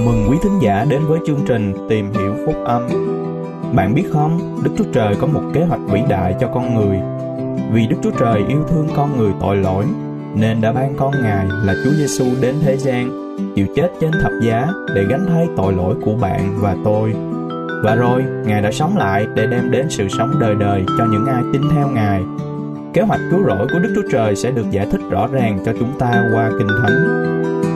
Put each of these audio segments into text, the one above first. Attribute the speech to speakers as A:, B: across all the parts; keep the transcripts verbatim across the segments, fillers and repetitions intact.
A: mừng quý thính giả đến với chương trình Tìm Hiểu Phúc Âm. Bạn biết không, Đức Chúa Trời có một kế hoạch vĩ đại cho con người. Vì Đức Chúa Trời yêu thương con người tội lỗi, nên đã ban con Ngài là Chúa Giêsu đến thế gian, chịu chết trên thập giá để gánh thay tội lỗi của bạn và tôi. Và rồi, Ngài đã sống lại để đem đến sự sống đời đời cho những ai tin theo Ngài. Kế hoạch cứu rỗi của Đức Chúa Trời sẽ được giải thích rõ ràng cho chúng ta qua Kinh Thánh.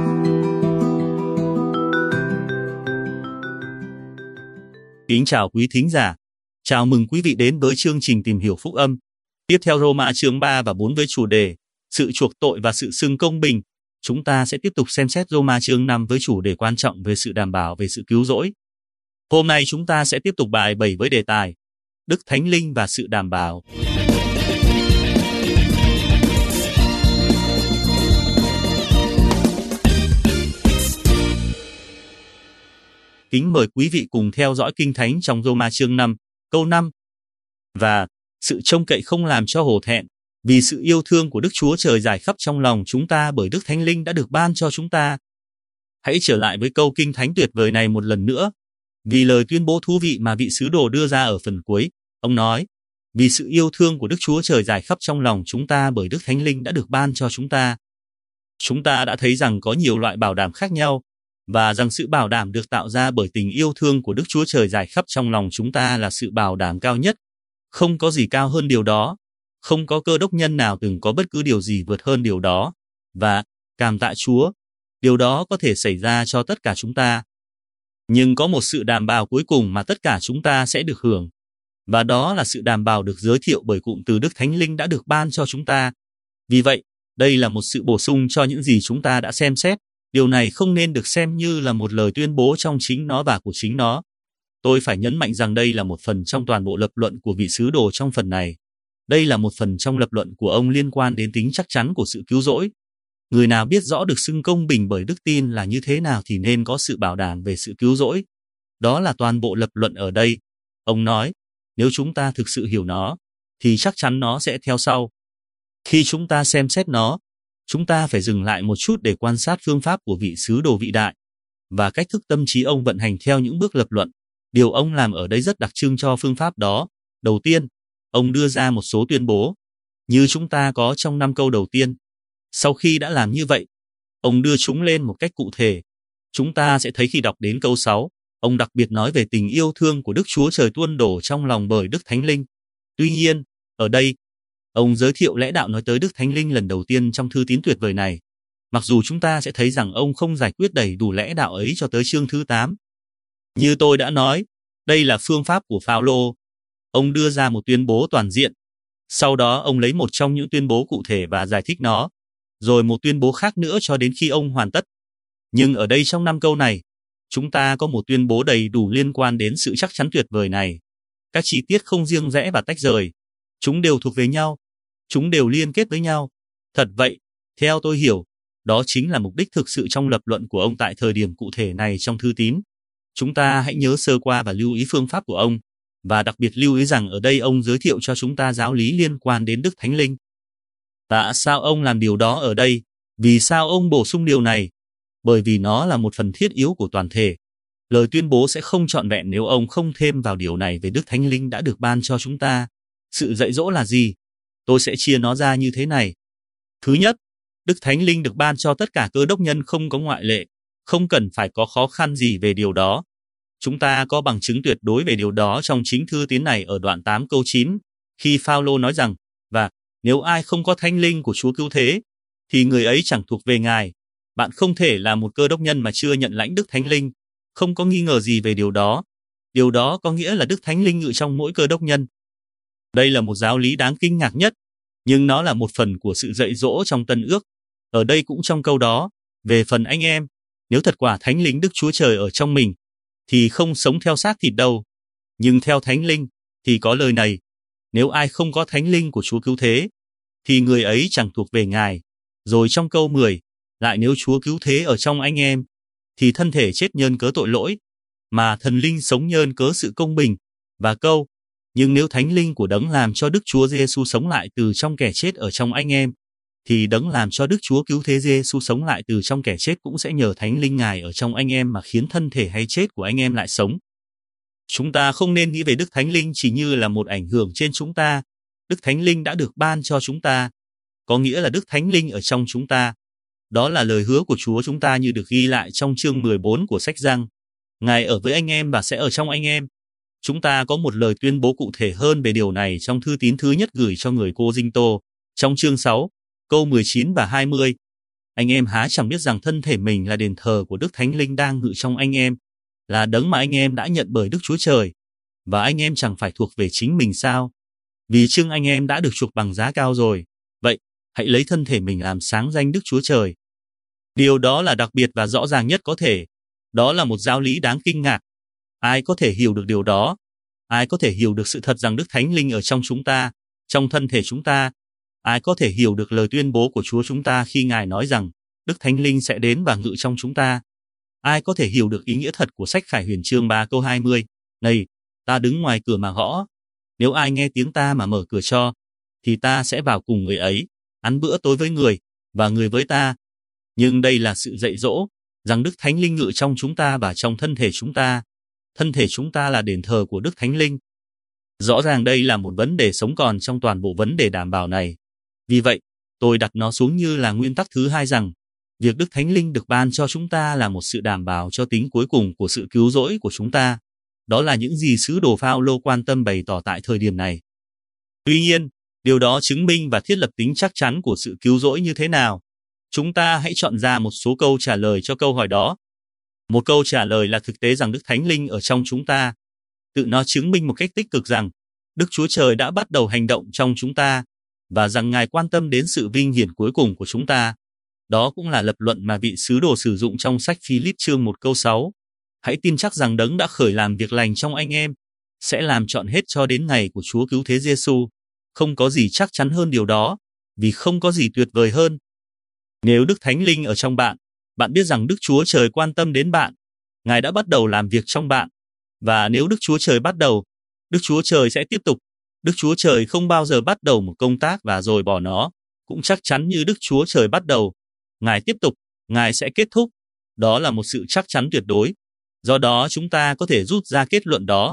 B: Kính chào quý thính giả. Chào mừng quý vị đến với chương trình Tìm Hiểu Phúc Âm. Tiếp theo Roma chương ba và bốn với chủ đề Sự chuộc tội và sự xưng công bình. Chúng ta sẽ tiếp tục xem xét Roma chương năm với chủ đề quan trọng về sự đảm bảo về sự cứu rỗi. Hôm nay chúng ta sẽ tiếp tục bài bảy với đề tài Đức Thánh Linh và sự đảm bảo. Kính mời quý vị cùng theo dõi Kinh Thánh trong Roma chương năm, câu năm. Và sự trông cậy không làm cho hổ thẹn, vì sự yêu thương của Đức Chúa Trời rải khắp trong lòng chúng ta bởi Đức Thánh Linh đã được ban cho chúng ta. Hãy trở lại với câu Kinh Thánh tuyệt vời này một lần nữa, vì lời tuyên bố thú vị mà vị sứ đồ đưa ra ở phần cuối. Ông nói, vì sự yêu thương của Đức Chúa Trời rải khắp trong lòng chúng ta bởi Đức Thánh Linh đã được ban cho chúng ta. Chúng ta đã thấy rằng có nhiều loại bảo đảm khác nhau, và rằng sự bảo đảm được tạo ra bởi tình yêu thương của Đức Chúa Trời rải khắp trong lòng chúng ta là sự bảo đảm cao nhất. Không có gì cao hơn điều đó. Không có cơ đốc nhân nào từng có bất cứ điều gì vượt hơn điều đó. Và, cảm tạ Chúa, điều đó có thể xảy ra cho tất cả chúng ta. Nhưng có một sự đảm bảo cuối cùng mà tất cả chúng ta sẽ được hưởng. Và đó là sự đảm bảo được giới thiệu bởi cụm từ Đức Thánh Linh đã được ban cho chúng ta. Vì vậy, đây là một sự bổ sung cho những gì chúng ta đã xem xét. Điều này không nên được xem như là một lời tuyên bố trong chính nó và của chính nó. Tôi phải nhấn mạnh rằng đây là một phần trong toàn bộ lập luận của vị sứ đồ trong phần này. Đây là một phần trong lập luận của ông liên quan đến tính chắc chắn của sự cứu rỗi. Người nào biết rõ được xưng công bình bởi đức tin là như thế nào thì nên có sự bảo đảm về sự cứu rỗi. Đó là toàn bộ lập luận ở đây. Ông nói, nếu chúng ta thực sự hiểu nó, thì chắc chắn nó sẽ theo sau. Khi chúng ta xem xét nó, chúng ta phải dừng lại một chút để quan sát phương pháp của vị sứ đồ vĩ đại và cách thức tâm trí ông vận hành theo những bước lập luận. Điều ông làm ở đây rất đặc trưng cho phương pháp đó. Đầu tiên, ông đưa ra một số tuyên bố, như chúng ta có trong năm câu đầu tiên. Sau khi đã làm như vậy, ông đưa chúng lên một cách cụ thể. Chúng ta sẽ thấy khi đọc đến câu sáu, ông đặc biệt nói về tình yêu thương của Đức Chúa Trời tuôn đổ trong lòng bởi Đức Thánh Linh. Tuy nhiên, ở đây, ông giới thiệu lẽ đạo nói tới Đức Thánh Linh lần đầu tiên trong thư tín tuyệt vời này. Mặc dù chúng ta sẽ thấy rằng ông không giải quyết đầy đủ lẽ đạo ấy cho tới chương thứ tám. Như tôi đã nói, đây là phương pháp của Phao-lô. Ông đưa ra một tuyên bố toàn diện. Sau đó ông lấy một trong những tuyên bố cụ thể và giải thích nó, rồi một tuyên bố khác nữa cho đến khi ông hoàn tất. Nhưng ở đây trong năm câu này, chúng ta có một tuyên bố đầy đủ liên quan đến sự chắc chắn tuyệt vời này. Các chi tiết không riêng rẽ và tách rời. Chúng đều thuộc về nhau. Chúng đều liên kết với nhau. Thật vậy, theo tôi hiểu, đó chính là mục đích thực sự trong lập luận của ông tại thời điểm cụ thể này trong thư tín. Chúng ta hãy nhớ sơ qua và lưu ý phương pháp của ông, và đặc biệt lưu ý rằng ở đây ông giới thiệu cho chúng ta giáo lý liên quan đến Đức Thánh Linh. Tại sao ông làm điều đó ở đây? Vì sao ông bổ sung điều này? Bởi vì nó là một phần thiết yếu của toàn thể. Lời tuyên bố sẽ không trọn vẹn nếu ông không thêm vào điều này về Đức Thánh Linh đã được ban cho chúng ta. Sự dạy dỗ là gì? Tôi sẽ chia nó ra như thế này. Thứ nhất, Đức Thánh Linh được ban cho tất cả cơ đốc nhân không có ngoại lệ. Không cần phải có khó khăn gì về điều đó. Chúng ta có bằng chứng tuyệt đối về điều đó trong chính thư tín này ở đoạn tám câu chín, khi Phao-lô nói rằng, và nếu ai không có Thánh Linh của Chúa Cứu Thế, thì người ấy chẳng thuộc về Ngài. Bạn không thể là một cơ đốc nhân mà chưa nhận lãnh Đức Thánh Linh. Không có nghi ngờ gì về điều đó. Điều đó có nghĩa là Đức Thánh Linh ngự trong mỗi cơ đốc nhân. Đây là một giáo lý đáng kinh ngạc nhất, nhưng nó là một phần của sự dạy dỗ trong Tân Ước. Ở đây cũng trong câu đó, về phần anh em, nếu thật quả Thánh Linh Đức Chúa Trời ở trong mình, thì không sống theo xác thịt đâu. Nhưng theo Thánh Linh, thì có lời này, nếu ai không có Thánh Linh của Chúa Cứu Thế, thì người ấy chẳng thuộc về Ngài. Rồi trong câu mười, lại nếu Chúa Cứu Thế ở trong anh em, thì thân thể chết nhơn cớ tội lỗi, mà thần linh sống nhơn cớ sự công bình. Và câu, nhưng nếu Thánh Linh của Đấng làm cho Đức Chúa Giêsu sống lại từ trong kẻ chết ở trong anh em, thì đấng làm cho Đức Chúa Cứu Thế Giê-xu sống lại từ trong kẻ chết cũng sẽ nhờ Thánh Linh Ngài ở trong anh em mà khiến thân thể hay chết của anh em lại sống. Chúng ta không nên nghĩ về Đức Thánh Linh chỉ như là một ảnh hưởng trên chúng ta. Đức Thánh Linh đã được ban cho chúng ta, có nghĩa là Đức Thánh Linh ở trong chúng ta. Đó là lời hứa của Chúa chúng ta như được ghi lại trong chương mười bốn của sách Giăng. Ngài ở với anh em và sẽ ở trong anh em. Chúng ta có một lời tuyên bố cụ thể hơn về điều này trong thư tín thứ nhất gửi cho người Cô-rinh-tô, trong chương sáu, câu mười chín và hai mươi. Anh em há chẳng biết rằng thân thể mình là đền thờ của Đức Thánh Linh đang ngự trong anh em, là đấng mà anh em đã nhận bởi Đức Chúa Trời, và anh em chẳng phải thuộc về chính mình sao? Vì chưng anh em đã được chuộc bằng giá cao rồi. Vậy, hãy lấy thân thể mình làm sáng danh Đức Chúa Trời. Điều đó là đặc biệt và rõ ràng nhất có thể. Đó là một giáo lý đáng kinh ngạc. Ai có thể hiểu được điều đó? Ai có thể hiểu được sự thật rằng Đức Thánh Linh ở trong chúng ta, trong thân thể chúng ta? Ai có thể hiểu được lời tuyên bố của Chúa chúng ta khi Ngài nói rằng Đức Thánh Linh sẽ đến và ngự trong chúng ta? Ai có thể hiểu được ý nghĩa thật của sách Khải Huyền chương ba câu hai mươi? Này, ta đứng ngoài cửa mà gõ. Nếu ai nghe tiếng ta mà mở cửa cho, thì ta sẽ vào cùng người ấy, ăn bữa tối với người, và người với ta. Nhưng đây là sự dạy dỗ, rằng Đức Thánh Linh ngự trong chúng ta và trong thân thể chúng ta. Thân thể chúng ta là đền thờ của Đức Thánh Linh. Rõ ràng đây là một vấn đề sống còn trong toàn bộ vấn đề đảm bảo này. Vì vậy, tôi đặt nó xuống như là nguyên tắc thứ hai rằng, việc Đức Thánh Linh được ban cho chúng ta là một sự đảm bảo cho tính cuối cùng của sự cứu rỗi của chúng ta. Đó là những gì sứ đồ Phao-lô quan tâm bày tỏ tại thời điểm này. Tuy nhiên, điều đó chứng minh và thiết lập tính chắc chắn của sự cứu rỗi như thế nào? Chúng ta hãy chọn ra một số câu trả lời cho câu hỏi đó. Một câu trả lời là thực tế rằng Đức Thánh Linh ở trong chúng ta. Tự nó chứng minh một cách tích cực rằng Đức Chúa Trời đã bắt đầu hành động trong chúng ta và rằng Ngài quan tâm đến sự vinh hiển cuối cùng của chúng ta. Đó cũng là lập luận mà vị sứ đồ sử dụng trong sách Phi-líp chương một câu sáu. Hãy tin chắc rằng đấng đã khởi làm việc lành trong anh em sẽ làm trọn hết cho đến ngày của Chúa Cứu Thế Giê-xu. Không có gì chắc chắn hơn điều đó, vì không có gì tuyệt vời hơn. Nếu Đức Thánh Linh ở trong bạn, bạn biết rằng Đức Chúa Trời quan tâm đến bạn. Ngài đã bắt đầu làm việc trong bạn. Và nếu Đức Chúa Trời bắt đầu, Đức Chúa Trời sẽ tiếp tục. Đức Chúa Trời không bao giờ bắt đầu một công tác và rồi bỏ nó. Cũng chắc chắn như Đức Chúa Trời bắt đầu, Ngài tiếp tục, Ngài sẽ kết thúc. Đó là một sự chắc chắn tuyệt đối. Do đó chúng ta có thể rút ra kết luận đó.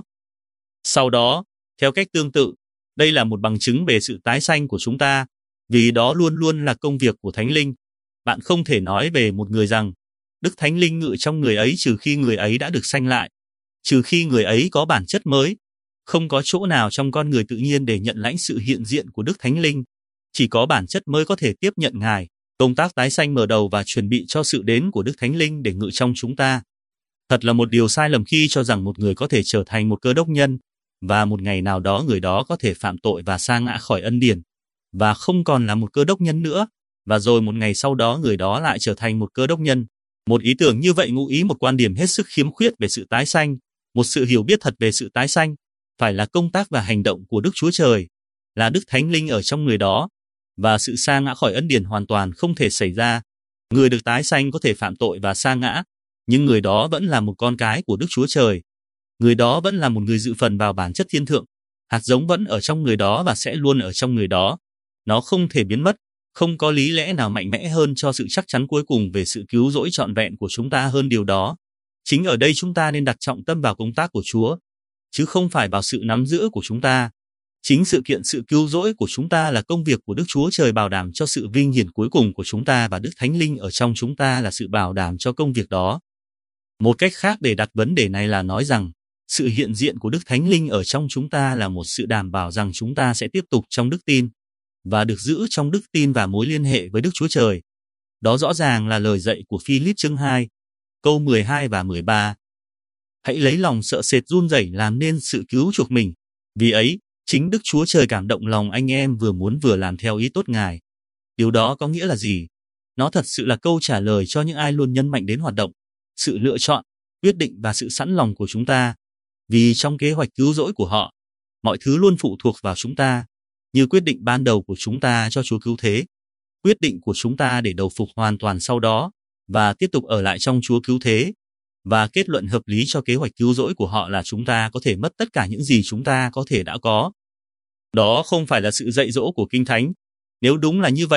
B: Sau đó, theo cách tương tự, đây là một bằng chứng về sự tái sanh của chúng ta, vì đó luôn luôn là công việc của Thánh Linh. Bạn không thể nói về một người rằng Đức Thánh Linh ngự trong người ấy trừ khi người ấy đã được sanh lại, trừ khi người ấy có bản chất mới. Không có chỗ nào trong con người tự nhiên để nhận lãnh sự hiện diện của Đức Thánh Linh. Chỉ có bản chất mới có thể tiếp nhận Ngài. Công tác tái sanh mở đầu và chuẩn bị cho sự đến của Đức Thánh Linh để ngự trong chúng ta. Thật là một điều sai lầm khi cho rằng một người có thể trở thành một cơ đốc nhân, và một ngày nào đó người đó có thể phạm tội và sa ngã khỏi ân điển, và không còn là một cơ đốc nhân nữa, và rồi một ngày sau đó người đó lại trở thành một cơ đốc nhân. Một ý tưởng như vậy ngụ ý một quan điểm hết sức khiếm khuyết về sự tái sanh, một sự hiểu biết thật về sự tái sanh, phải là công tác và hành động của Đức Chúa Trời, là Đức Thánh Linh ở trong người đó, và sự sa ngã khỏi ân điển hoàn toàn không thể xảy ra. Người được tái sanh có thể phạm tội và sa ngã, nhưng người đó vẫn là một con cái của Đức Chúa Trời. Người đó vẫn là một người dự phần vào bản chất thiên thượng. Hạt giống vẫn ở trong người đó và sẽ luôn ở trong người đó. Nó không thể biến mất. Không có lý lẽ nào mạnh mẽ hơn cho sự chắc chắn cuối cùng về sự cứu rỗi trọn vẹn của chúng ta hơn điều đó. Chính ở đây chúng ta nên đặt trọng tâm vào công tác của Chúa, chứ không phải vào sự nắm giữ của chúng ta. Chính sự kiện sự cứu rỗi của chúng ta là công việc của Đức Chúa Trời bảo đảm cho sự vinh hiển cuối cùng của chúng ta, và Đức Thánh Linh ở trong chúng ta là sự bảo đảm cho công việc đó. Một cách khác để đặt vấn đề này là nói rằng sự hiện diện của Đức Thánh Linh ở trong chúng ta là một sự đảm bảo rằng chúng ta sẽ tiếp tục trong đức tin và được giữ trong đức tin và mối liên hệ với Đức Chúa Trời. Đó rõ ràng là lời dạy của Phi-líp chương hai, câu mười hai và mười ba. Hãy lấy lòng sợ sệt run rẩy làm nên sự cứu chuộc mình. Vì ấy, chính Đức Chúa Trời cảm động lòng anh em vừa muốn vừa làm theo ý tốt Ngài. Điều đó có nghĩa là gì? Nó thật sự là câu trả lời cho những ai luôn nhấn mạnh đến hoạt động, sự lựa chọn, quyết định và sự sẵn lòng của chúng ta. Vì trong kế hoạch cứu rỗi của họ, mọi thứ luôn phụ thuộc vào chúng ta, như quyết định ban đầu của chúng ta cho Chúa cứu thế, quyết định của chúng ta để đầu phục hoàn toàn sau đó, và tiếp tục ở lại trong Chúa cứu thế, và kết luận hợp lý cho kế hoạch cứu rỗi của họ là chúng ta có thể mất tất cả những gì chúng ta có thể đã có. Đó không phải là sự dạy dỗ của Kinh Thánh. Nếu đúng là như vậy,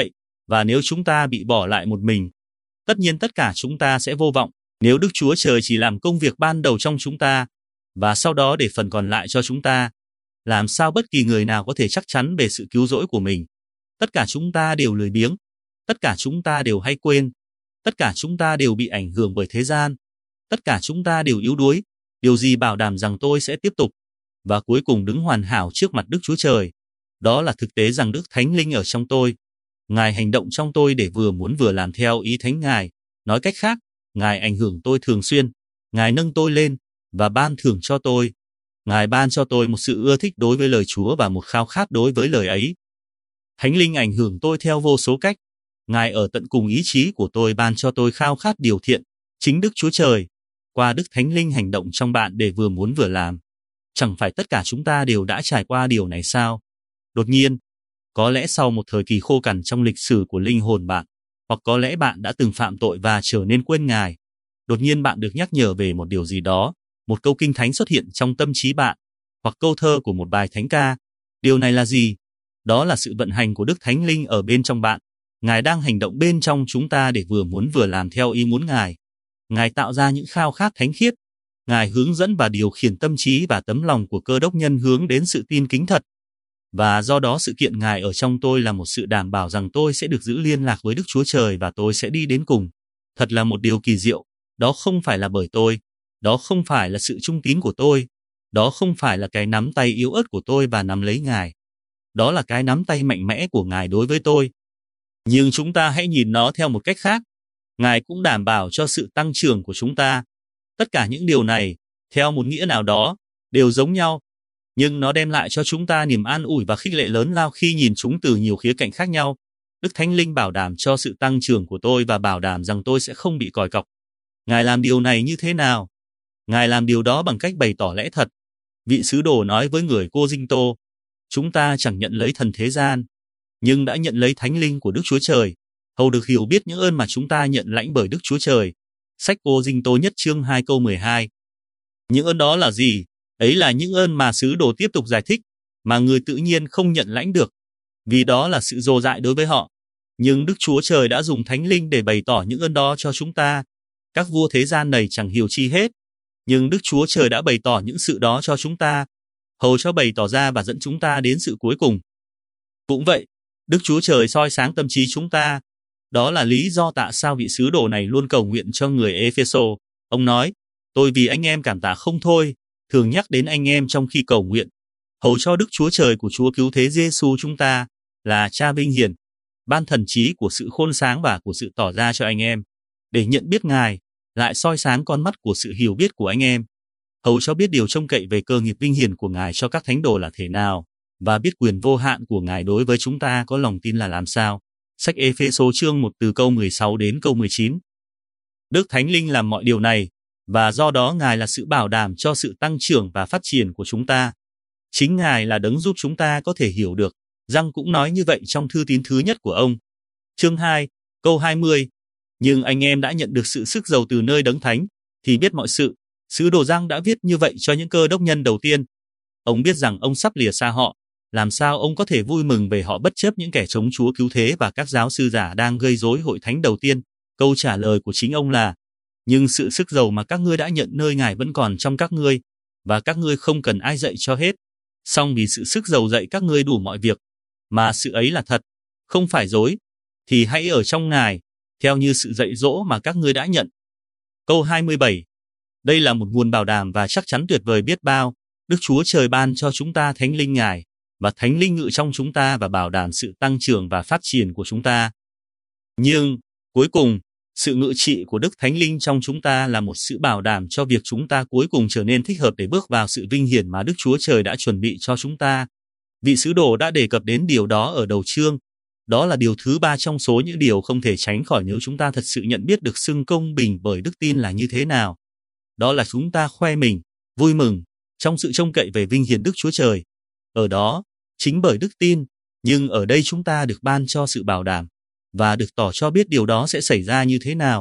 B: Và nếu chúng ta bị bỏ lại một mình, tất nhiên tất cả chúng ta sẽ vô vọng. Nếu Đức Chúa Trời chỉ làm công việc ban đầu trong chúng ta, và sau đó để phần còn lại cho chúng ta, làm sao bất kỳ người nào có thể chắc chắn về sự cứu rỗi của mình? Tất cả chúng ta đều lười biếng, tất cả chúng ta đều hay quên, tất cả chúng ta đều bị ảnh hưởng bởi thế gian, tất cả chúng ta đều yếu đuối. Điều gì bảo đảm rằng tôi sẽ tiếp tục và cuối cùng đứng hoàn hảo trước mặt Đức Chúa Trời? Đó là thực tế rằng Đức Thánh Linh ở trong tôi. Ngài hành động trong tôi để vừa muốn vừa làm theo ý Thánh Ngài. Nói cách khác, Ngài ảnh hưởng tôi thường xuyên, Ngài nâng tôi lên và ban thưởng cho tôi. Ngài ban cho tôi một sự ưa thích đối với lời Chúa và một khao khát đối với lời ấy. Thánh Linh ảnh hưởng tôi theo vô số cách. Ngài ở tận cùng ý chí của tôi ban cho tôi khao khát điều thiện. Chính Đức Chúa Trời, qua Đức Thánh Linh hành động trong bạn để vừa muốn vừa làm. Chẳng phải tất cả chúng ta đều đã trải qua điều này sao? Đột nhiên, có lẽ sau một thời kỳ khô cằn trong lịch sử của linh hồn bạn, hoặc có lẽ bạn đã từng phạm tội và trở nên quên Ngài. Đột nhiên bạn được nhắc nhở về một điều gì đó, một câu kinh thánh xuất hiện trong tâm trí bạn, hoặc câu thơ của một bài thánh ca. Điều này là gì? Đó là sự vận hành của Đức Thánh Linh ở bên trong bạn. Ngài đang hành động bên trong chúng ta để vừa muốn vừa làm theo ý muốn Ngài. Ngài tạo ra những khao khát thánh khiết. Ngài hướng dẫn và điều khiển tâm trí và tấm lòng của cơ đốc nhân hướng đến sự tin kính thật. Và do đó sự kiện Ngài ở trong tôi là một sự đảm bảo rằng tôi sẽ được giữ liên lạc với Đức Chúa Trời và tôi sẽ đi đến cùng. Thật là một điều kỳ diệu. Đó không phải là bởi tôi. Đó không phải là sự trung tín của tôi. Đó không phải là cái nắm tay yếu ớt của tôi và nắm lấy Ngài. Đó là cái nắm tay mạnh mẽ của Ngài đối với tôi. Nhưng chúng ta hãy nhìn nó theo một cách khác. Ngài cũng đảm bảo cho sự tăng trưởng của chúng ta. Tất cả những điều này, theo một nghĩa nào đó, đều giống nhau. Nhưng nó đem lại cho chúng ta niềm an ủi và khích lệ lớn lao khi nhìn chúng từ nhiều khía cạnh khác nhau. Đức Thánh Linh bảo đảm cho sự tăng trưởng của tôi và bảo đảm rằng tôi sẽ không bị còi cọc. Ngài làm điều này như thế nào? Ngài làm điều đó bằng cách bày tỏ lẽ thật. Vị sứ đồ nói với người Cô Dinh Tô, chúng ta chẳng nhận lấy thần thế gian, nhưng đã nhận lấy Thánh Linh của Đức Chúa Trời, hầu được hiểu biết những ơn mà chúng ta nhận lãnh bởi Đức Chúa Trời. Sách Cô Dinh Tô nhất chương hai câu mười hai. Những ơn đó là gì? Ấy là những ơn mà sứ đồ tiếp tục giải thích, mà người tự nhiên không nhận lãnh được, vì đó là sự dồ dại đối với họ. Nhưng Đức Chúa Trời đã dùng Thánh Linh để bày tỏ những ơn đó cho chúng ta. Các vua thế gian này chẳng hiểu chi hết, nhưng Đức Chúa Trời đã bày tỏ những sự đó cho chúng ta, hầu cho bày tỏ ra và dẫn chúng ta đến sự cuối cùng. Cũng vậy, Đức Chúa Trời soi sáng tâm trí chúng ta. Đó là lý do tại sao vị sứ đồ này luôn cầu nguyện cho người Ê-phê-sô. Ông nói, tôi vì anh em cảm tạ không thôi, thường nhắc đến anh em trong khi cầu nguyện, hầu cho Đức Chúa Trời của Chúa Cứu Thế Giê-xu chúng ta, là Cha vinh hiển, ban thần trí của sự khôn sáng và của sự tỏ ra cho anh em, để nhận biết Ngài, lại soi sáng con mắt của sự hiểu biết của anh em, hầu cho biết điều trông cậy về cơ nghiệp vinh hiển của Ngài cho các thánh đồ là thế nào, và biết quyền vô hạn của Ngài đối với chúng ta có lòng tin là làm sao. Sách Ê-phê-sô chương một từ câu mười sáu đến câu mười chín. Đức Thánh Linh làm mọi điều này, và do đó Ngài là sự bảo đảm cho sự tăng trưởng và phát triển của chúng ta. Chính Ngài là đấng giúp chúng ta có thể hiểu được. Giăng cũng nói như vậy trong thư tín thứ nhất của ông. Chương hai, câu hai mươi. Nhưng anh em đã nhận được sự sức giàu từ nơi đấng thánh, thì biết mọi sự. Sứ đồ Giăng đã viết như vậy cho những cơ đốc nhân đầu tiên. Ông biết rằng ông sắp lìa xa họ. Làm sao ông có thể vui mừng về họ bất chấp những kẻ chống Chúa Cứu Thế và các giáo sư giả đang gây rối hội thánh đầu tiên? Câu trả lời của chính ông là, nhưng sự sức giàu mà các ngươi đã nhận nơi Ngài vẫn còn trong các ngươi, và các ngươi không cần ai dạy cho hết. Song vì sự sức giàu dạy các ngươi đủ mọi việc, mà sự ấy là thật, không phải dối, thì hãy ở trong Ngài, theo như sự dạy dỗ mà các ngươi đã nhận. Câu hai mươi bảy. Đây là một nguồn bảo đảm và chắc chắn tuyệt vời biết bao. Đức Chúa Trời ban cho chúng ta Thánh Linh Ngài, và Thánh Linh ngự trong chúng ta và bảo đảm sự tăng trưởng và phát triển của chúng ta. Nhưng, cuối cùng, sự ngự trị của Đức Thánh Linh trong chúng ta là một sự bảo đảm cho việc chúng ta cuối cùng trở nên thích hợp để bước vào sự vinh hiển mà Đức Chúa Trời đã chuẩn bị cho chúng ta. Vị sứ đồ đã đề cập đến điều đó ở đầu chương. Đó là điều thứ ba trong số những điều không thể tránh khỏi nếu chúng ta thật sự nhận biết được xưng công bình bởi đức tin là như thế nào. Đó là chúng ta khoe mình, vui mừng, trong sự trông cậy về vinh hiển Đức Chúa Trời. Ở đó, chính bởi đức tin, nhưng ở đây chúng ta được ban cho sự bảo đảm, và được tỏ cho biết điều đó sẽ xảy ra như thế nào.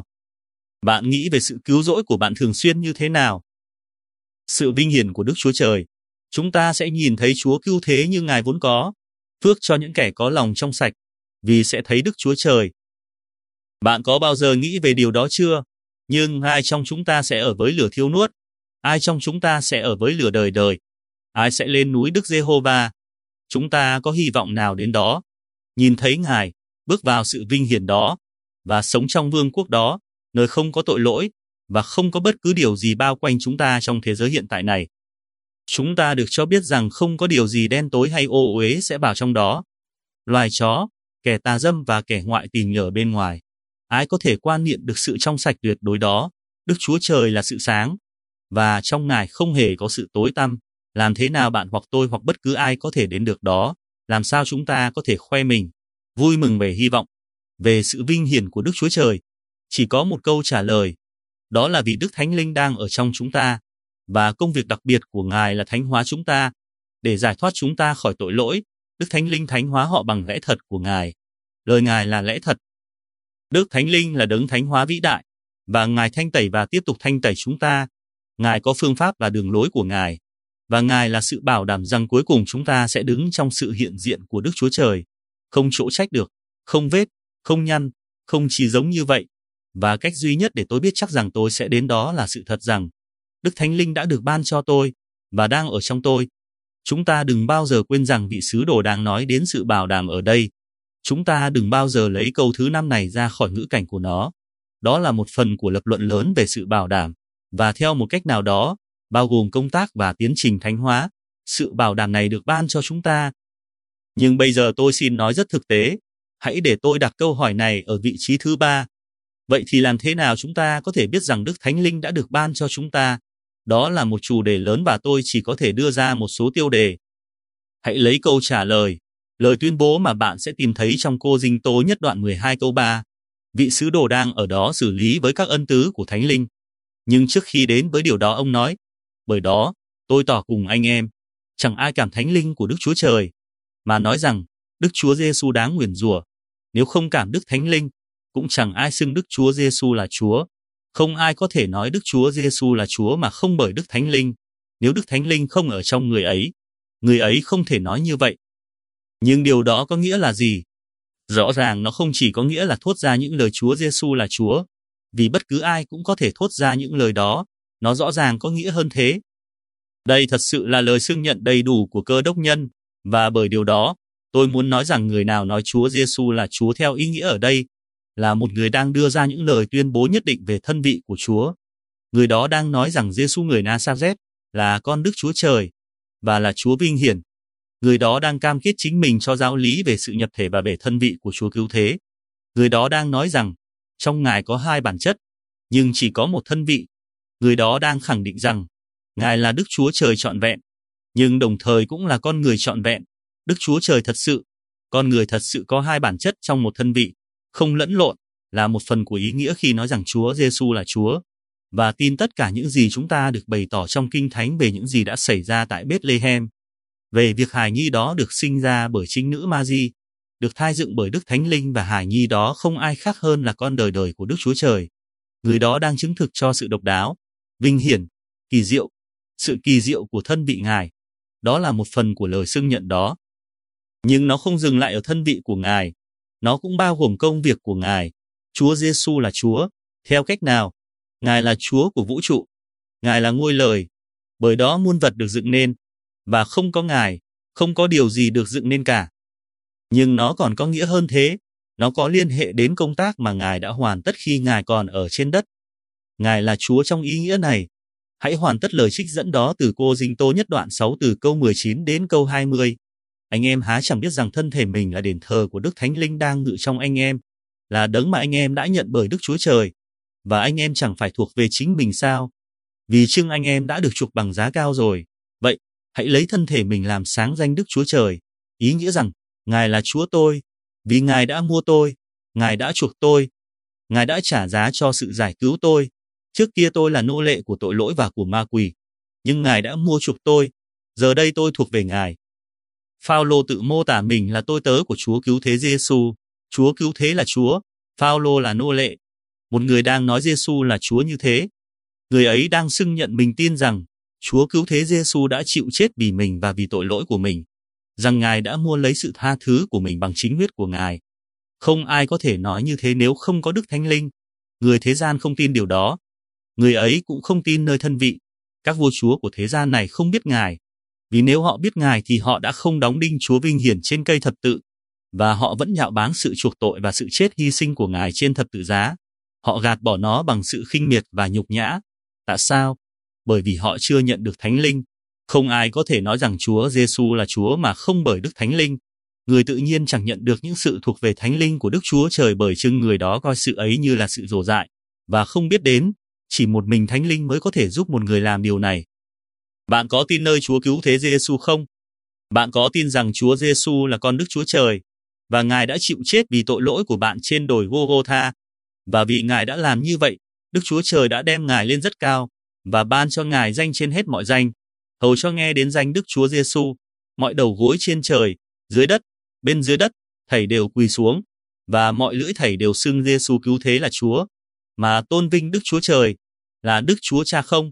B: Bạn nghĩ về sự cứu rỗi của bạn thường xuyên như thế nào? Sự vinh hiển của Đức Chúa Trời, chúng ta sẽ nhìn thấy Chúa Cứu Thế như Ngài vốn có, phước cho những kẻ có lòng trong sạch, vì sẽ thấy Đức Chúa Trời. Bạn có bao giờ nghĩ về điều đó chưa? Nhưng ai trong chúng ta sẽ ở với lửa thiêu nuốt? Ai trong chúng ta sẽ ở với lửa đời đời? Ai sẽ lên núi Đức Giê-hô-va? Chúng ta có hy vọng nào đến đó? Nhìn thấy Ngài, bước vào sự vinh hiển đó, và sống trong vương quốc đó, nơi không có tội lỗi, và không có bất cứ điều gì bao quanh chúng ta trong thế giới hiện tại này. Chúng ta được cho biết rằng không có điều gì đen tối hay ô uế sẽ vào trong đó. Loài chó, kẻ tà dâm và kẻ ngoại tình ở bên ngoài. Ai có thể quan niệm được sự trong sạch tuyệt đối đó? Đức Chúa Trời là sự sáng, và trong Ngài không hề có sự tối tăm. Làm thế nào bạn hoặc tôi hoặc bất cứ ai có thể đến được đó? Làm sao chúng ta có thể khoe mình, vui mừng về hy vọng, về sự vinh hiển của Đức Chúa Trời? Chỉ có một câu trả lời, đó là vì Đức Thánh Linh đang ở trong chúng ta, và công việc đặc biệt của Ngài là thánh hóa chúng ta, để giải thoát chúng ta khỏi tội lỗi. Đức Thánh Linh thánh hóa họ bằng lẽ thật của Ngài. Lời Ngài là lẽ thật. Đức Thánh Linh là đấng thánh hóa vĩ đại, và Ngài thanh tẩy và tiếp tục thanh tẩy chúng ta. Ngài có phương pháp và đường lối của Ngài, và Ngài là sự bảo đảm rằng cuối cùng chúng ta sẽ đứng trong sự hiện diện của Đức Chúa Trời, không chỗ trách được, không vết, không nhăn, không chỉ giống như vậy. Và cách duy nhất để tôi biết chắc rằng tôi sẽ đến đó là sự thật rằng Đức Thánh Linh đã được ban cho tôi và đang ở trong tôi. Chúng ta đừng bao giờ quên rằng vị sứ đồ đang nói đến sự bảo đảm ở đây. Chúng ta đừng bao giờ lấy câu thứ năm này ra khỏi ngữ cảnh của nó. Đó là một phần của lập luận lớn về sự bảo đảm, và theo một cách nào đó, bao gồm công tác và tiến trình thánh hóa, sự bảo đảm này được ban cho chúng ta. Nhưng bây giờ tôi xin nói rất thực tế. Hãy để tôi đặt câu hỏi này ở vị trí thứ ba. Vậy thì làm thế nào chúng ta có thể biết rằng Đức Thánh Linh đã được ban cho chúng ta? Đó là một chủ đề lớn và tôi chỉ có thể đưa ra một số tiêu đề. Hãy lấy câu trả lời, lời tuyên bố mà bạn sẽ tìm thấy trong Cô-rinh-tô nhất đoạn mười hai câu ba. Vị sứ đồ đang ở đó xử lý với các ân tứ của Thánh Linh. Nhưng trước khi đến với điều đó ông nói, bởi đó, tôi tỏ cùng anh em, chẳng ai cảm Thánh Linh của Đức Chúa Trời, mà nói rằng Đức Chúa Giê-xu đáng nguyền rủa. Nếu không cảm Đức Thánh Linh, cũng chẳng ai xưng Đức Chúa Giê-xu là Chúa. Không ai có thể nói Đức Chúa Giê-xu là Chúa mà không bởi Đức Thánh Linh. Nếu Đức Thánh Linh không ở trong người ấy, người ấy không thể nói như vậy. Nhưng điều đó có nghĩa là gì? Rõ ràng nó không chỉ có nghĩa là thốt ra những lời Chúa Giê-xu là Chúa, vì bất cứ ai cũng có thể thốt ra những lời đó. Nó rõ ràng có nghĩa hơn thế. Đây thật sự là lời xưng nhận đầy đủ của Cơ Đốc nhân, và bởi điều đó, tôi muốn nói rằng người nào nói Chúa Giê-xu là Chúa theo ý nghĩa ở đây, là một người đang đưa ra những lời tuyên bố nhất định về thân vị của Chúa. Người đó đang nói rằng Giê-xu người Na-sa-rét là con Đức Chúa Trời, và là Chúa vinh hiển. Người đó đang cam kết chính mình cho giáo lý về sự nhập thể và về thân vị của Chúa cứu thế. Người đó đang nói rằng, trong Ngài có hai bản chất, nhưng chỉ có một thân vị. Người đó đang khẳng định rằng, Ngài là Đức Chúa Trời trọn vẹn, nhưng đồng thời cũng là con người trọn vẹn. Đức Chúa Trời thật sự, con người thật sự có hai bản chất trong một thân vị, không lẫn lộn, là một phần của ý nghĩa khi nói rằng Chúa Giê-xu là Chúa, và tin tất cả những gì chúng ta được bày tỏ trong Kinh Thánh về những gì đã xảy ra tại Bethlehem, về việc hài nhi đó được sinh ra bởi chính nữ Ma-di, được thai dựng bởi Đức Thánh Linh, và hài nhi đó không ai khác hơn là con đời đời của Đức Chúa Trời. Người đó đang chứng thực cho sự độc đáo, vinh hiển, kỳ diệu, sự kỳ diệu của thân vị Ngài. Đó là một phần của lời xưng nhận đó. Nhưng nó không dừng lại ở thân vị của Ngài. Nó cũng bao gồm công việc của Ngài. Chúa Giê-xu là Chúa. Theo cách nào? Ngài là Chúa của vũ trụ. Ngài là ngôi lời. Bởi đó muôn vật được dựng nên. Và không có Ngài, không có điều gì được dựng nên cả. Nhưng nó còn có nghĩa hơn thế. Nó có liên hệ đến công tác mà Ngài đã hoàn tất khi Ngài còn ở trên đất. Ngài là Chúa trong ý nghĩa này. Hãy hoàn tất lời trích dẫn đó từ Cô-rinh-tô nhất đoạn sáu từ câu mười chín đến câu hai mươi. Anh em há chẳng biết rằng thân thể mình là đền thờ của Đức Thánh Linh đang ngự trong anh em, là đấng mà anh em đã nhận bởi Đức Chúa Trời, và anh em chẳng phải thuộc về chính mình sao? Vì chưng anh em đã được chuộc bằng giá cao rồi. Vậy, hãy lấy thân thể mình làm sáng danh Đức Chúa Trời, ý nghĩa rằng, Ngài là Chúa tôi, vì Ngài đã mua tôi, Ngài đã chuộc tôi, Ngài đã trả giá cho sự giải cứu tôi. Trước kia tôi là nô lệ của tội lỗi và của ma quỷ, nhưng Ngài đã mua chuộc tôi, giờ đây tôi thuộc về Ngài. Phao-lô tự mô tả mình là tôi tớ của Chúa cứu thế Giê-xu. Chúa cứu thế là Chúa, Phao-lô là nô lệ. Một người đang nói Giê-xu là Chúa như thế. Người ấy đang xưng nhận mình tin rằng Chúa cứu thế Giê-xu đã chịu chết vì mình và vì tội lỗi của mình, rằng Ngài đã mua lấy sự tha thứ của mình bằng chính huyết của Ngài. Không ai có thể nói như thế nếu không có Đức Thánh Linh. Người thế gian không tin điều đó. Người ấy cũng không tin nơi thân vị. Các vua chúa của thế gian này không biết Ngài. Vì nếu họ biết Ngài thì họ đã không đóng đinh Chúa vinh hiển trên cây thập tự, và họ vẫn nhạo báng sự chuộc tội và sự chết hy sinh của Ngài trên thập tự giá. Họ gạt bỏ nó bằng sự khinh miệt và nhục nhã. Tại sao? Bởi vì họ chưa nhận được Thánh Linh. Không ai có thể nói rằng Chúa Giêsu là Chúa mà không bởi Đức Thánh Linh. Người tự nhiên chẳng nhận được những sự thuộc về Thánh Linh của Đức Chúa Trời bởi chừng người đó coi sự ấy như là sự dồ dại và không biết đến. Chỉ một mình Thánh Linh mới có thể giúp một người làm điều này. Bạn có tin nơi Chúa cứu thế Giêsu không? Bạn có tin rằng Chúa Giêsu là con Đức Chúa Trời và Ngài đã chịu chết vì tội lỗi của bạn trên đồi Gô-gô-tha? Và vì Ngài đã làm như vậy, Đức Chúa Trời đã đem Ngài lên rất cao và ban cho Ngài danh trên hết mọi danh, hầu cho nghe đến danh Đức Chúa Giêsu, mọi đầu gối trên trời, dưới đất, bên dưới đất, thảy đều quỳ xuống, và mọi lưỡi thảy đều xưng Giêsu cứu thế là Chúa, mà tôn vinh Đức Chúa Trời là Đức Chúa Cha không?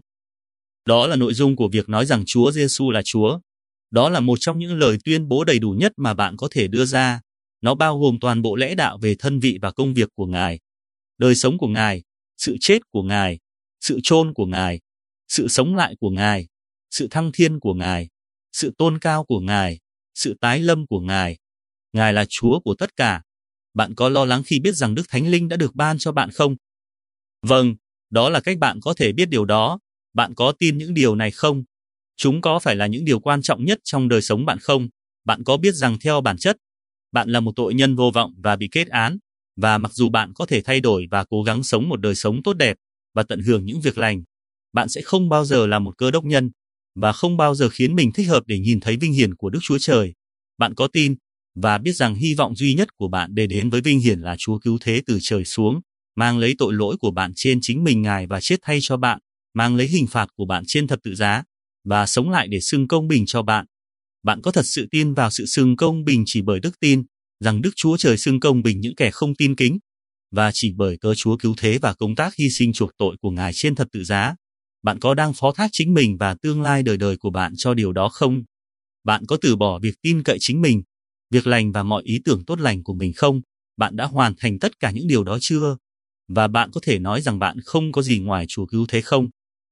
B: Đó là nội dung của việc nói rằng Chúa Giêsu là Chúa. Đó là một trong những lời tuyên bố đầy đủ nhất mà bạn có thể đưa ra. Nó bao gồm toàn bộ lẽ đạo về thân vị và công việc của Ngài, đời sống của Ngài, sự chết của Ngài, sự chôn của Ngài, sự sống lại của Ngài, sự thăng thiên của Ngài, sự tôn cao của Ngài, sự tái lâm của Ngài. Ngài là Chúa của tất cả. Bạn có lo lắng khi biết rằng Đức Thánh Linh đã được ban cho bạn không? Vâng, đó là cách bạn có thể biết điều đó. Bạn có tin những điều này không? Chúng có phải là những điều quan trọng nhất trong đời sống bạn không? Bạn có biết rằng theo bản chất, bạn là một tội nhân vô vọng và bị kết án, và mặc dù bạn có thể thay đổi và cố gắng sống một đời sống tốt đẹp và tận hưởng những việc lành, bạn sẽ không bao giờ là một cơ đốc nhân và không bao giờ khiến mình thích hợp để nhìn thấy vinh hiển của Đức Chúa Trời. Bạn có tin và biết rằng hy vọng duy nhất của bạn để đến với vinh hiển là Chúa cứu thế từ trời xuống, mang lấy tội lỗi của bạn trên chính mình Ngài và chết thay cho bạn, mang lấy hình phạt của bạn trên thập tự giá và sống lại để xưng công bình cho bạn. Bạn có thật sự tin vào sự xưng công bình chỉ bởi đức tin rằng Đức Chúa Trời xưng công bình những kẻ không tin kính, và chỉ bởi cớ Chúa cứu thế và công tác hy sinh chuộc tội của Ngài trên thập tự giá? Bạn có đang phó thác chính mình và tương lai đời đời của bạn cho điều đó không? Bạn có từ bỏ việc tin cậy chính mình, việc lành và mọi ý tưởng tốt lành của mình không? Bạn đã hoàn thành tất cả những điều đó chưa? Và bạn có thể nói rằng bạn không có gì ngoài Chúa cứu thế không?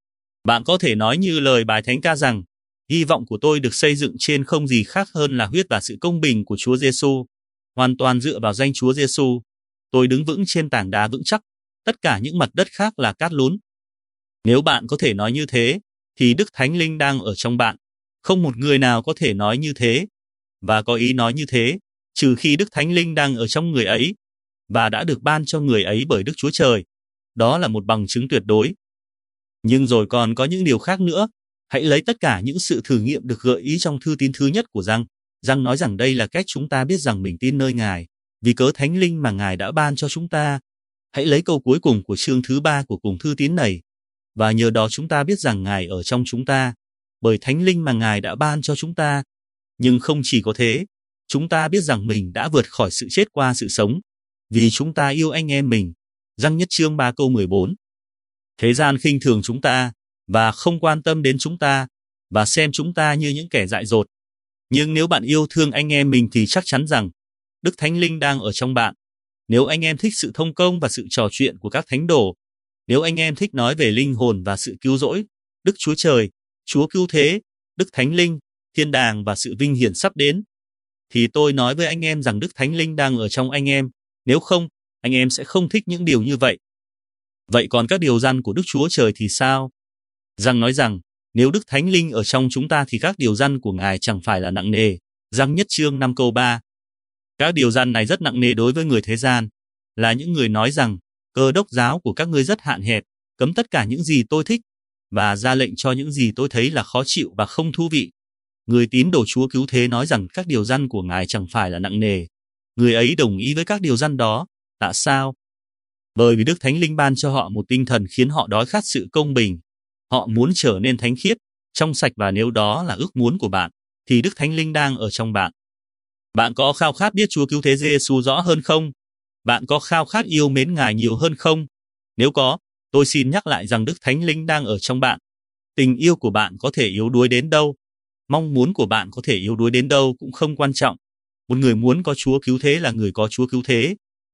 B: Bạn có thể nói như lời bài thánh ca rằng, hy vọng của tôi được xây dựng trên không gì khác hơn là huyết và sự công bình của Chúa Giêsu, hoàn toàn dựa vào danh Chúa Giêsu. Tôi đứng vững trên tảng đá vững chắc, tất cả những mặt đất khác là cát lún. Nếu bạn có thể nói như thế, thì Đức Thánh Linh đang ở trong bạn. Không một người nào có thể nói như thế, và có ý nói như thế, trừ khi Đức Thánh Linh đang ở trong người ấy, và đã được ban cho người ấy bởi Đức Chúa Trời. Đó là một bằng chứng tuyệt đối. Nhưng rồi còn có những điều khác nữa. Hãy lấy tất cả những sự thử nghiệm được gợi ý trong thư tín thứ nhất của Giăng. Giăng nói rằng đây là cách chúng ta biết rằng mình tin nơi Ngài, vì cớ Thánh Linh mà Ngài đã ban cho chúng ta. Hãy lấy câu cuối cùng của chương thứ ba của cùng thư tín này, và nhờ đó chúng ta biết rằng Ngài ở trong chúng ta, bởi Thánh Linh mà Ngài đã ban cho chúng ta. Nhưng không chỉ có thế, chúng ta biết rằng mình đã vượt khỏi sự chết qua sự sống, vì chúng ta yêu anh em mình. Giăng nhất chương ba câu mười bốn. Thế gian khinh thường chúng ta, và không quan tâm đến chúng ta, và xem chúng ta như những kẻ dại dột. Nhưng nếu bạn yêu thương anh em mình thì chắc chắn rằng Đức Thánh Linh đang ở trong bạn. Nếu anh em thích sự thông công và sự trò chuyện của các thánh đồ, nếu anh em thích nói về linh hồn và sự cứu rỗi, Đức Chúa Trời, Chúa cứu thế, Đức Thánh Linh, thiên đàng và sự vinh hiển sắp đến, thì tôi nói với anh em rằng Đức Thánh Linh đang ở trong anh em. Nếu không, anh em sẽ không thích những điều như vậy. Vậy còn các điều răn của Đức Chúa Trời thì sao? Giăng nói rằng, nếu Đức Thánh Linh ở trong chúng ta thì các điều răn của Ngài chẳng phải là nặng nề. Giăng nhất chương năm câu ba. Các điều răn này rất nặng nề đối với người thế gian, là những người nói rằng, cơ đốc giáo của các ngươi rất hạn hẹp, cấm tất cả những gì tôi thích, và ra lệnh cho những gì tôi thấy là khó chịu và không thú vị. Người tín đồ Chúa cứu thế nói rằng các điều răn của Ngài chẳng phải là nặng nề. Người ấy đồng ý với các điều răn đó. Tại sao? Bởi vì Đức Thánh Linh ban cho họ một tinh thần khiến họ đói khát sự công bình. Họ muốn trở nên thánh khiết, trong sạch, và nếu đó là ước muốn của bạn, thì Đức Thánh Linh đang ở trong bạn. Bạn có khao khát biết Chúa cứu thế Giêsu rõ hơn không? Bạn có khao khát yêu mến Ngài nhiều hơn không? Nếu có, tôi xin nhắc lại rằng Đức Thánh Linh đang ở trong bạn. Tình yêu của bạn có thể yếu đuối đến đâu, mong muốn của bạn có thể yếu đuối đến đâu cũng không quan trọng. Một người muốn có Chúa cứu thế là người có Chúa cứu thế,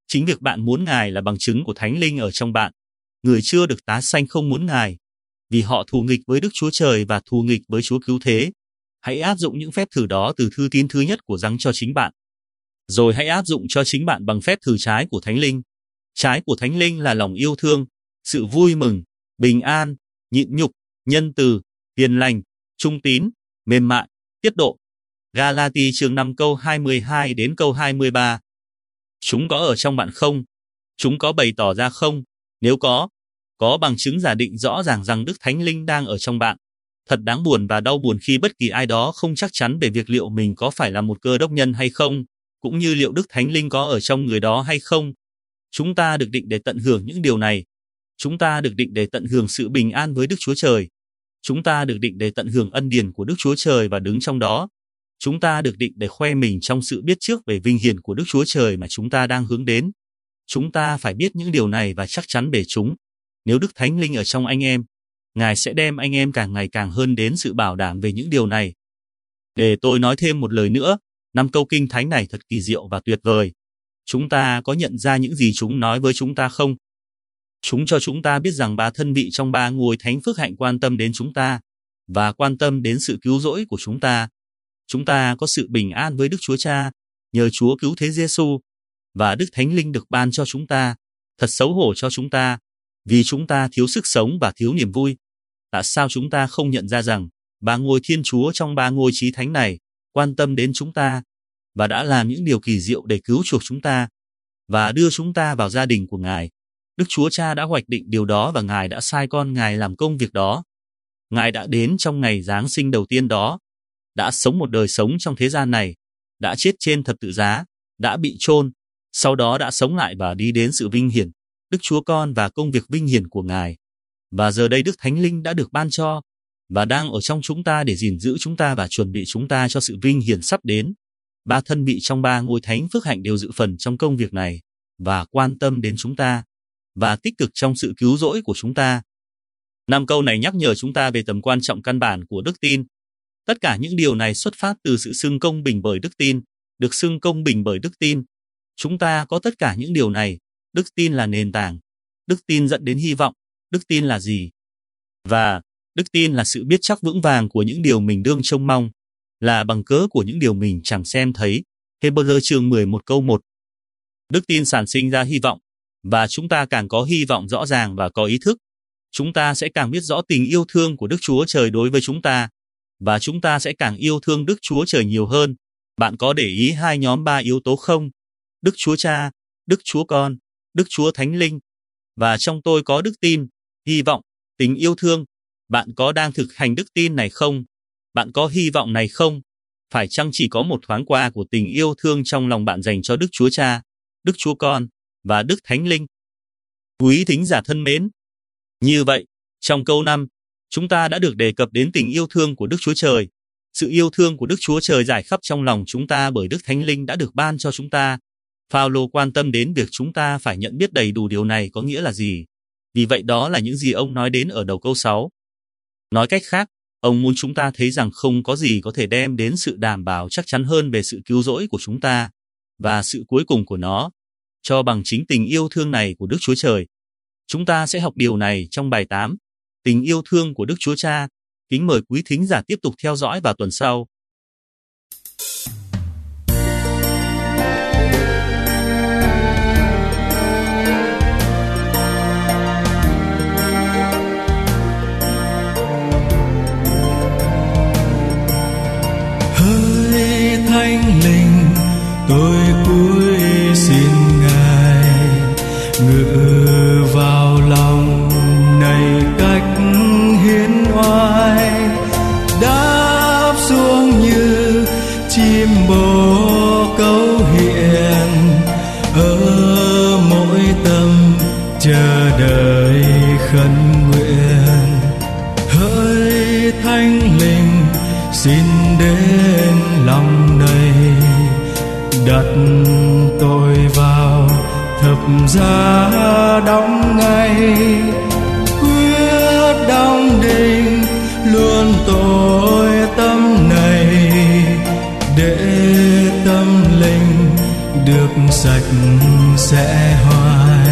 B: Chính việc bạn muốn Ngài là bằng chứng của Thánh Linh ở trong bạn. Người chưa được tá sanh không muốn Ngài, vì họ thù nghịch với Đức Chúa Trời và thù nghịch với Chúa Cứu Thế. Hãy áp dụng những phép thử đó từ thư tín thứ nhất của Giăng cho chính bạn. Rồi hãy áp dụng cho chính bạn bằng phép thử trái của Thánh Linh. Trái của Thánh Linh là lòng yêu thương, sự vui mừng, bình an, nhịn nhục, nhân từ, hiền lành, trung tín, mềm mại, tiết độ. Galati chương năm câu hai mươi hai đến câu hai mươi ba. Chúng có ở trong bạn không? Chúng có bày tỏ ra không? Nếu có, có bằng chứng giả định rõ ràng rằng Đức Thánh Linh đang ở trong bạn. Thật đáng buồn và đau buồn khi bất kỳ ai đó không chắc chắn về việc liệu mình có phải là một cơ đốc nhân hay không, cũng như liệu Đức Thánh Linh có ở trong người đó hay không. Chúng ta được định để tận hưởng những điều này. Chúng ta được định để tận hưởng sự bình an với Đức Chúa Trời. Chúng ta được định để tận hưởng ân điển của Đức Chúa Trời và đứng trong đó. Chúng ta được định để khoe mình trong sự biết trước về vinh hiển của Đức Chúa Trời mà chúng ta đang hướng đến. Chúng ta phải biết những điều này và chắc chắn về chúng. Nếu Đức Thánh Linh ở trong anh em, Ngài sẽ đem anh em càng ngày càng hơn đến sự bảo đảm về những điều này. Để tôi nói thêm một lời nữa, năm câu kinh thánh này thật kỳ diệu và tuyệt vời. Chúng ta có nhận ra những gì chúng nói với chúng ta không? Chúng cho chúng ta biết rằng ba thân vị trong ba ngôi thánh phước hạnh quan tâm đến chúng ta và quan tâm đến sự cứu rỗi của chúng ta. Chúng ta có sự bình an với Đức Chúa Cha nhờ Chúa Cứu Thế Giêsu, và Đức Thánh Linh được ban cho chúng ta. Thật xấu hổ cho chúng ta, vì chúng ta thiếu sức sống và thiếu niềm vui. Tại sao chúng ta không nhận ra rằng ba ngôi Thiên Chúa trong ba ngôi chí thánh này quan tâm đến chúng ta và đã làm những điều kỳ diệu để cứu chuộc chúng ta và đưa chúng ta vào gia đình của Ngài? Đức Chúa Cha đã hoạch định điều đó và Ngài đã sai con Ngài làm công việc đó. Ngài đã đến trong ngày Giáng sinh đầu tiên đó, đã sống một đời sống trong thế gian này, đã chết trên thập tự giá, đã bị chôn, sau đó đã sống lại và đi đến sự vinh hiển, Đức Chúa Con và công việc vinh hiển của Ngài. Và giờ đây Đức Thánh Linh đã được ban cho và đang ở trong chúng ta để gìn giữ chúng ta và chuẩn bị chúng ta cho sự vinh hiển sắp đến. Ba thân vị trong ba ngôi thánh phước hạnh đều dự phần trong công việc này và quan tâm đến chúng ta và tích cực trong sự cứu rỗi của chúng ta. Năm câu này nhắc nhở chúng ta về tầm quan trọng căn bản của đức tin. Tất cả những điều này xuất phát từ sự xưng công bình bởi đức tin, được xưng công bình bởi đức tin. Chúng ta có tất cả những điều này. Đức tin là nền tảng. Đức tin dẫn đến hy vọng. Đức tin là gì? Và đức tin là sự biết chắc vững vàng của những điều mình đương trông mong, là bằng cớ của những điều mình chẳng xem thấy. Hebrew chương mười một câu một. Đức tin sản sinh ra hy vọng, và chúng ta càng có hy vọng rõ ràng và có ý thức, chúng ta sẽ càng biết rõ tình yêu thương của Đức Chúa Trời đối với chúng ta, và chúng ta sẽ càng yêu thương Đức Chúa Trời nhiều hơn. Bạn có để ý hai nhóm ba yếu tố không? Đức Chúa Cha, Đức Chúa Con, Đức Chúa Thánh Linh. Và trong tôi có đức tin, hy vọng, tình yêu thương. Bạn có đang thực hành đức tin này không? Bạn có hy vọng này không? Phải chăng chỉ có một thoáng qua của tình yêu thương trong lòng bạn dành cho Đức Chúa Cha, Đức Chúa Con và Đức Thánh Linh? Quý thính giả thân mến, như vậy, trong câu năm, chúng ta đã được đề cập đến tình yêu thương của Đức Chúa Trời. Sự yêu thương của Đức Chúa Trời rải khắp trong lòng chúng ta bởi Đức Thánh Linh đã được ban cho chúng ta. Phao-lô quan tâm đến việc chúng ta phải nhận biết đầy đủ điều này có nghĩa là gì. Vì vậy đó là những gì ông nói đến ở đầu câu sáu. Nói cách khác, ông muốn chúng ta thấy rằng không có gì có thể đem đến sự đảm bảo chắc chắn hơn về sự cứu rỗi của chúng ta và sự cuối cùng của nó, cho bằng chính tình yêu thương này của Đức Chúa Trời. Chúng ta sẽ học điều này trong bài tám, tình yêu thương của Đức Chúa Cha. Kính mời quý thính giả tiếp tục theo dõi vào tuần sau.
C: Hỡi Thánh Linh, tôi cúi xin Ngài ngự vào lòng này cách hiến oai, đáp xuống như chim bồ câu hiền ở mỗi tâm chờ đợi khấn nguyện. Hỡi Thánh Linh, xin đến lòng này đặt tôi vào thập giá đóng ngay, quyết đóng đinh luôn tôi tâm này để tâm linh được sạch sẽ hoài.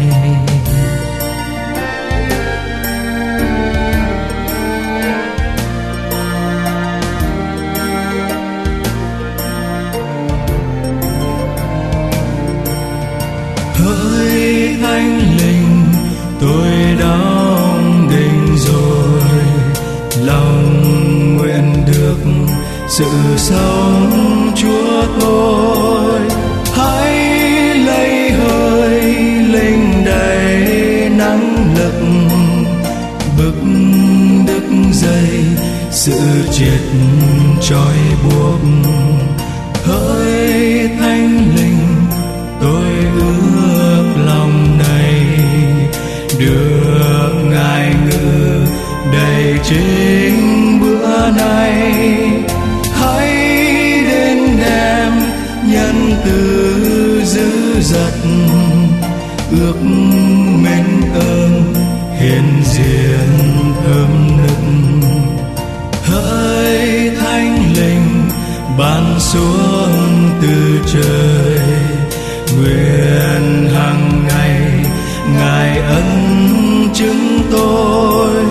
C: Hỡi Thánh Linh, tôi đóng đinh rồi, lòng nguyện được sự sống Chúa tôi. Hãy lấy hơi linh đầy năng lực, bức đứt dây sự triệt trói buộc. Hỡi Thánh Linh, tôi ước lòng này được Ngài ngự đầy chính bữa nay. Hãy đến đem nhân từ dữ dật, ước mến ơn hiền diện thơm nức. Hỡi Thánh Linh ban xuống từ trời, nguyện hàng ngày Ngài ân chứng tôi.